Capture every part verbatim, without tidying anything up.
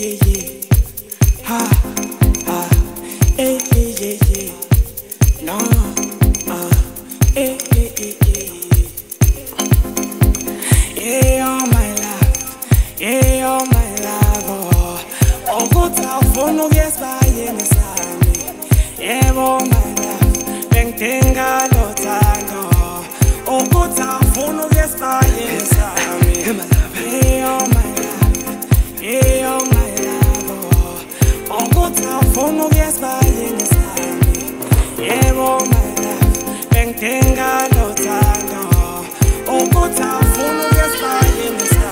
yeah, yeah. Ha, ha, eh, yeah, yeah, yeah. No, uh, eh, eh, eh, eh. Yeah, all my life, yeah, all my life, oh. Oh, good for no yes by any side. Yeah, all my life, bang, tenga, no tango. Oh, good for no yes by any side. Yeah, all my life, yeah, all my life, oh. Oh, good for no yes by any side. Yeah, all my life, bang, tenga, no tango. Oh, good for no yes by any side.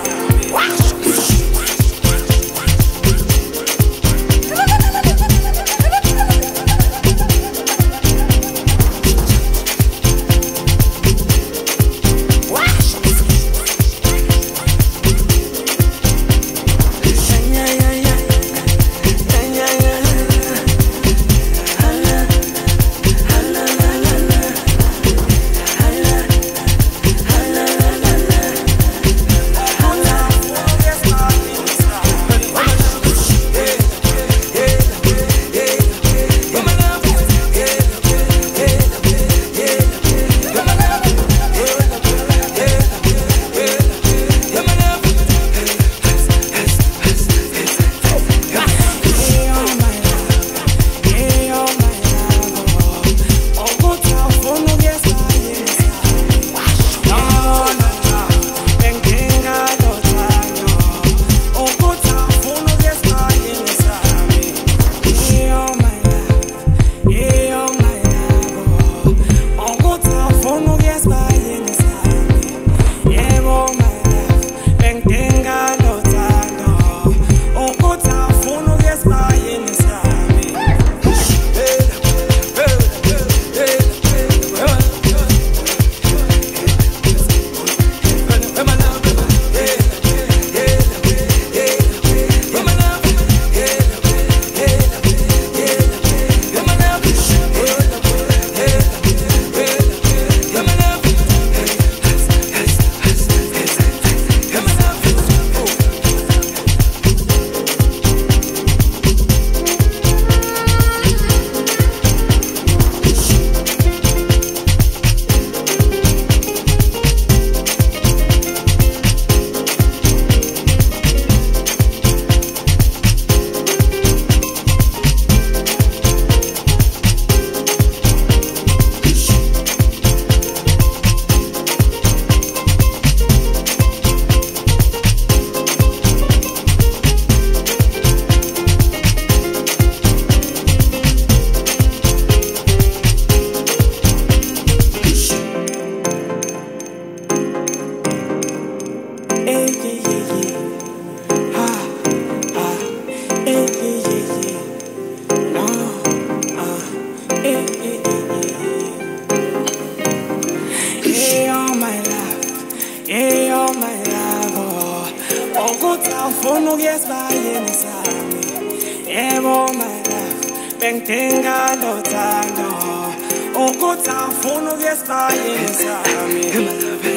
Tenga no tango, oh, good time for no yes by any side.